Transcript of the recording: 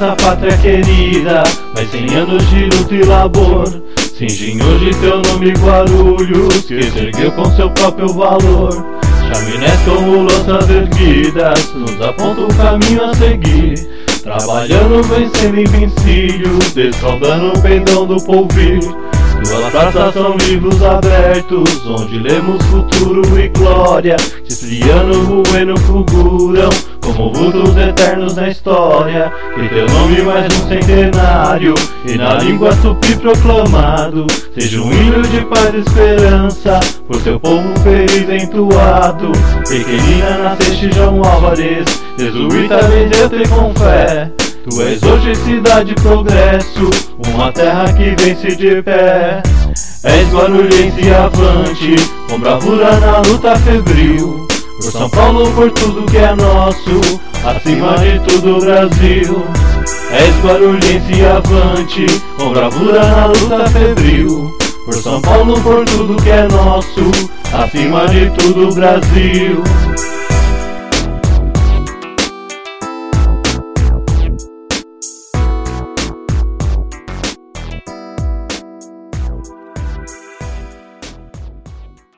nossa pátria querida, mais 100 anos de luta e labor. Cingem hoje teu nome Guarulhos, que se ergueu com seu próprio valor. Chaminés como lanças erguidas, nos apontam o caminho a seguir. Trabalhando, vencendo invencíveis, descaldando o pendão do polvilho. Duas praças são livros abertos, onde lemos futuro e glória. Cipriano, Bueno, fulguram como vultos eternos na história. Que teu nome mais um centenário, e na língua tupi proclamado, seja um hino de paz e esperança, por teu povo feliz entoado. Pequenina nasceste João Álvares, jesuíta obediente com fé. Tu és hoje cidade e progresso, uma terra que vence de pé. És guarulhense avante, com bravura na luta febril. Por São Paulo, por tudo que é nosso, acima de tudo o Brasil. És guarulhense avante, com bravura na luta febril. Por São Paulo, por tudo que é nosso, acima de tudo o Brasil.